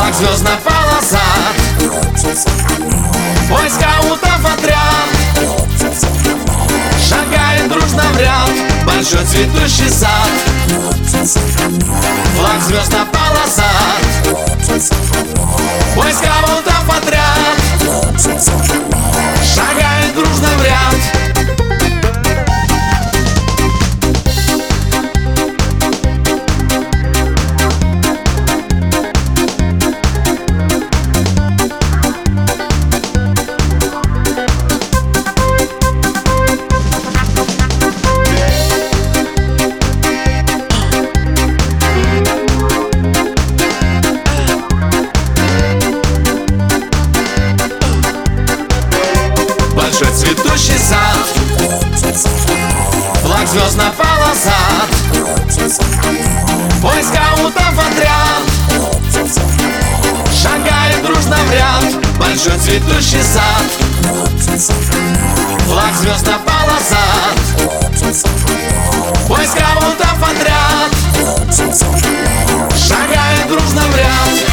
флаг звездная полоса, бой скаутов отряд, шагает дружно в ряд большой цветущий сад. Флаг звездная полоса, бой скаутов отряд, шагает дружно в ряд. Большой цветущий сад, флаг звездная полоса, бой скаутов отряд, шагает дружно в ряд большой цветущий сад. Флаг звездная полоса, бой скаутов отряд, шагает дружно в ряд.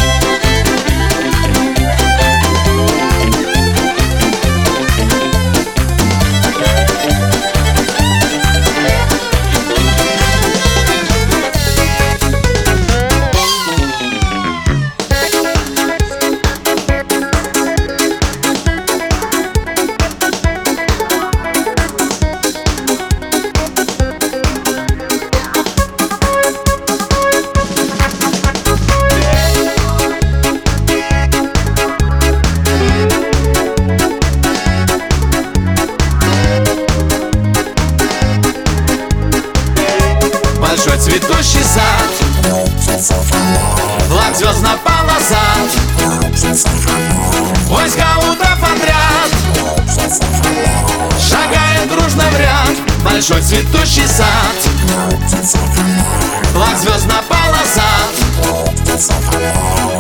Большой цветущий сад, флаг звездная полоса, бой скаутов отряд, шагает дружно в ряд большой цветущий сад. Флаг звездная полоса,